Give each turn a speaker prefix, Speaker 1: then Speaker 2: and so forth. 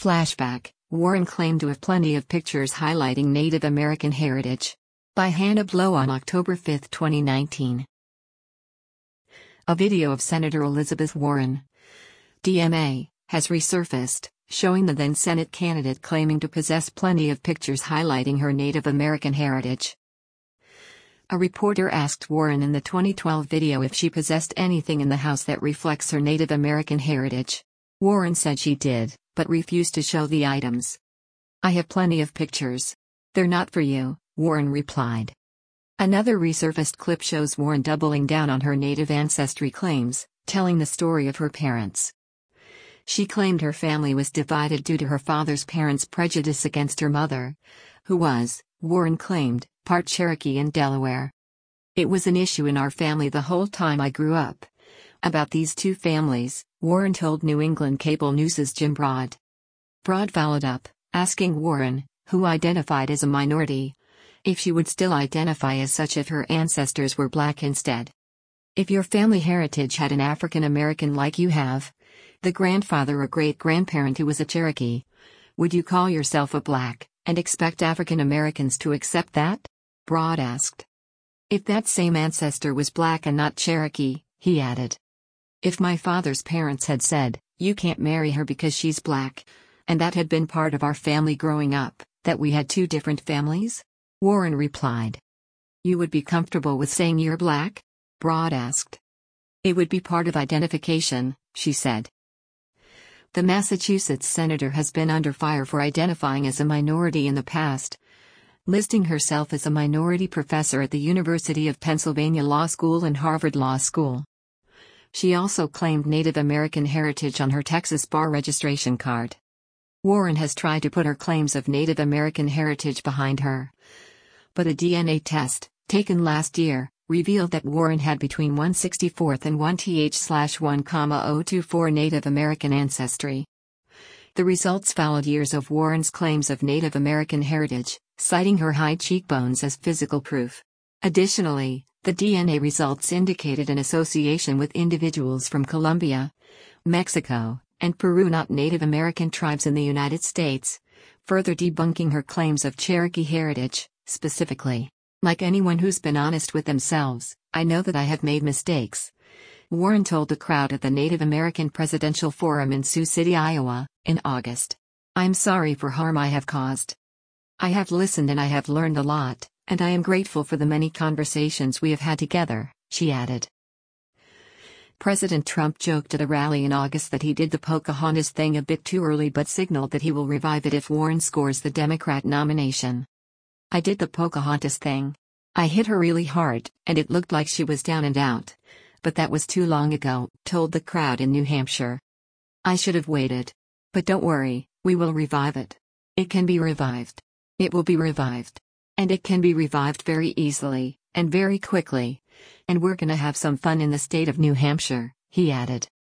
Speaker 1: Flashback: Warren claimed to have plenty of pictures highlighting Native American heritage. By Hannah Blow on October 5, 2019. A video of Senator Elizabeth Warren, DMA, has resurfaced, showing the then Senate candidate claiming to possess plenty of pictures highlighting her Native American heritage. A reporter asked Warren in the 2012 video if she possessed anything in the house that reflects her Native American heritage. Warren said she did, but refused to show the items. "I have plenty of pictures. They're not for you," Warren replied. Another resurfaced clip shows Warren doubling down on her Native ancestry claims, telling the story of her parents. She claimed her family was divided due to her father's parents' prejudice against her mother, who was, Warren claimed, part Cherokee and Delaware. "It was an issue in our family the whole time I grew up." About these two families, Warren told New England Cable News' Jim Broad. Broad followed up, asking Warren, who identified as a minority, if she would still identify as such if her ancestors were black instead. "If your family heritage had an African American like you have, the grandfather or great-grandparent who was a Cherokee, would you call yourself a black, and expect African Americans to accept that?" Broad asked. "If that same ancestor was black and not Cherokee," he added. "If my father's parents had said, 'You can't marry her because she's black,' and that had been part of our family growing up, that we had two different families?" Warren replied. "You would be comfortable with saying you're black?" Broad asked. "It would be part of identification," she said. The Massachusetts senator has been under fire for identifying as a minority in the past, listing herself as a minority professor at the University of Pennsylvania Law School and Harvard Law School. She also claimed Native American heritage on her Texas bar registration card. Warren has tried to put her claims of Native American heritage behind her, but a DNA test, taken last year, revealed that Warren had between 1/64 and 1th/1,024 Native American ancestry. The results followed years of Warren's claims of Native American heritage, citing her high cheekbones as physical proof. Additionally, the DNA results indicated an association with individuals from Colombia, Mexico, and Peru, not Native American tribes in the United States, further debunking her claims of Cherokee heritage. Specifically, "Like anyone who's been honest with themselves, I know that I have made mistakes," Warren told the crowd at the Native American Presidential Forum in Sioux City, Iowa, in August. "I'm sorry for harm I have caused. I have listened and I have learned a lot, and I am grateful for the many conversations we have had together," she added. President Trump joked at a rally in August that he did the Pocahontas thing a bit too early but signaled that he will revive it if Warren scores the Democrat nomination. "I did the Pocahontas thing. I hit her really hard, and it looked like she was down and out. But that was too long ago," told the crowd in New Hampshire. "I should have waited. But don't worry, we will revive it. It can be revived. It will be revived. And it can be revived very easily, and very quickly. And we're gonna have some fun in the state of New Hampshire," he added.